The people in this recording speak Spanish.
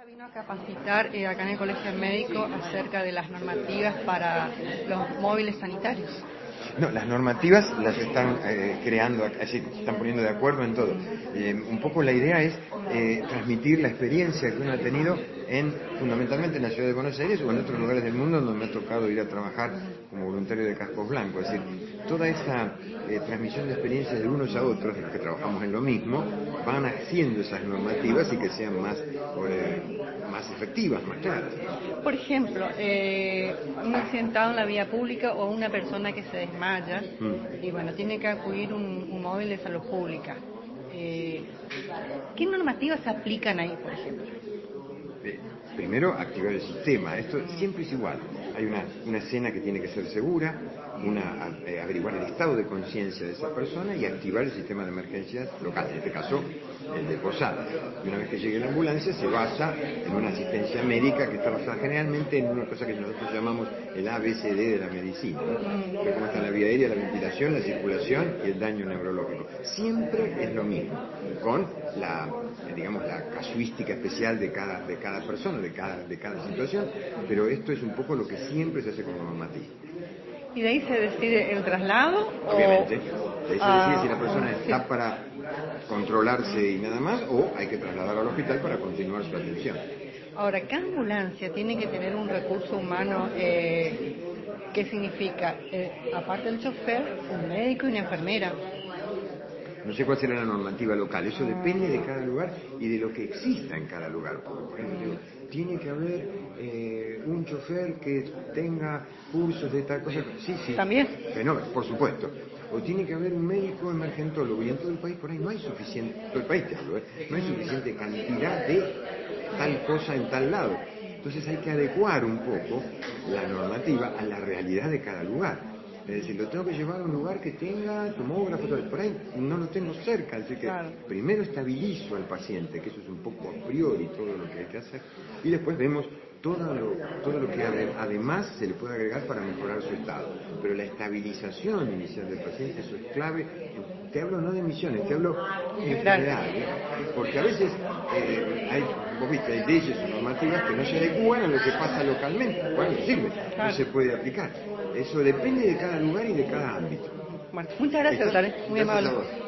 Vino a capacitar acá en el Colegio Médico acerca de las normativas para los móviles sanitarios. No, las normativas las están creando, así, se están poniendo de acuerdo en todo. Un poco la idea es transmitir la experiencia que uno ha tenido fundamentalmente en la ciudad de Buenos Aires o en otros lugares del mundo donde me ha tocado ir a trabajar como voluntario de Cascos Blancos. Es decir, toda esa transmisión de experiencias de unos a otros, de los que trabajamos en lo mismo, van haciendo esas normativas y que sean más efectivas, más claras. Por ejemplo, un accidentado en la vía pública o una persona que se desmaya y bueno, tiene que acudir un móvil de salud pública. ¿Qué normativas se aplican ahí, por ejemplo? Primero, activar el sistema. Esto siempre es igual. Hay una escena que tiene que ser segura, averiguar el estado de conciencia de esa persona y activar el sistema de emergencias local, en este caso el de Posada. Y una vez que llegue la ambulancia se basa en una asistencia médica que está basada generalmente en una cosa que nosotros llamamos el ABCD de la medicina, ¿no? Cómo está la vía aérea, la ventilación, la circulación y el daño neurológico. Siempre es lo mismo, con la casuística especial de cada persona, de cada situación, pero esto es un poco lo que siempre se hace con normativa. ¿Y de ahí se decide el traslado? Obviamente, de ahí se decide si la persona está para controlarse y nada más, o hay que trasladarla al hospital para continuar su atención. Ahora, cada ambulancia tiene que tener un recurso humano, ¿qué significa? Aparte del chofer, un médico y una enfermera. No sé cuál será la normativa local, eso depende de cada lugar y de lo que exista en cada lugar. Por ejemplo, tiene que haber un chofer que tenga cursos de tal cosa. Sí. ¿También? No, por supuesto. O tiene que haber un médico emergentólogo y en todo el país por ahí no hay suficiente, todo el país te hablo, no hay suficiente cantidad de tal cosa en tal lado. Entonces hay que adecuar un poco la normativa a la realidad de cada lugar. Es decir, lo tengo que llevar a un lugar que tenga tomógrafo, por ahí no lo tengo cerca, así que primero estabilizo al paciente, que eso es un poco a priori todo lo que hay que hacer, y después vemos todo lo que además se le puede agregar para mejorar su estado. Pero la estabilización inicial del paciente, eso es clave. Te hablo no de misiones, te hablo en general, porque a veces hay leyes o normativas que no se adecuan a lo que pasa localmente, bueno, no sirve, no se puede aplicar. Eso depende de cada lugar y de cada ámbito. Bueno, muchas gracias, doctor. Muy amable.